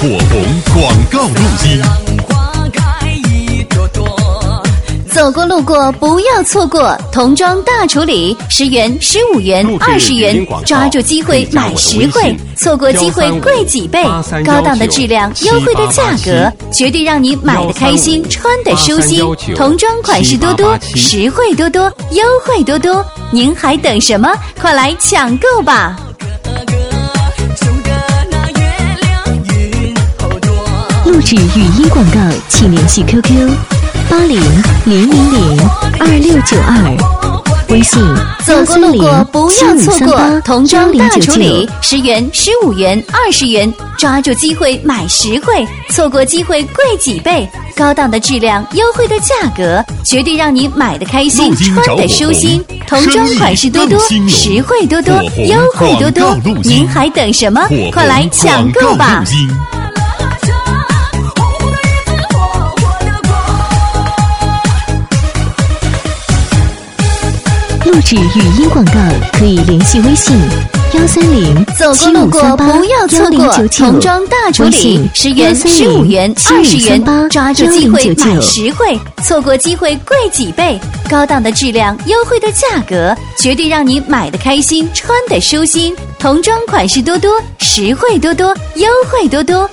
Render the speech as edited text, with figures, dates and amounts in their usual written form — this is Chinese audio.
火红广告录音。 走过路过不要错过，童装大处理，10元、15元、20元，抓住机会买实惠，错过机会贵几倍，高档的质量，优惠的价格，绝对让你买的开心，穿的舒心。童装款式多多，实惠多多，优惠多多，您还等什么？快来抢购吧！ 录制语音广告，请联系 QQ8000022692，微信走过路过不要错过，童装大处理，10元、15元、20元，抓住机会买实惠，错过机会贵几倍，高档的质量，优惠的价格，绝对让你买的开心，穿的舒心。童装款式多多，实惠多多，优惠多多，您还等什么？快来抢购吧！ 录制语音广告可以联系微信130 走过路过不要错过，童装大处理，10元、15元、20元，抓住机会买实惠，错过机会贵几倍，高档的质量，优惠的价格，绝对让你买的开心，穿的舒心。童装款式多多，实惠多多，优惠多多，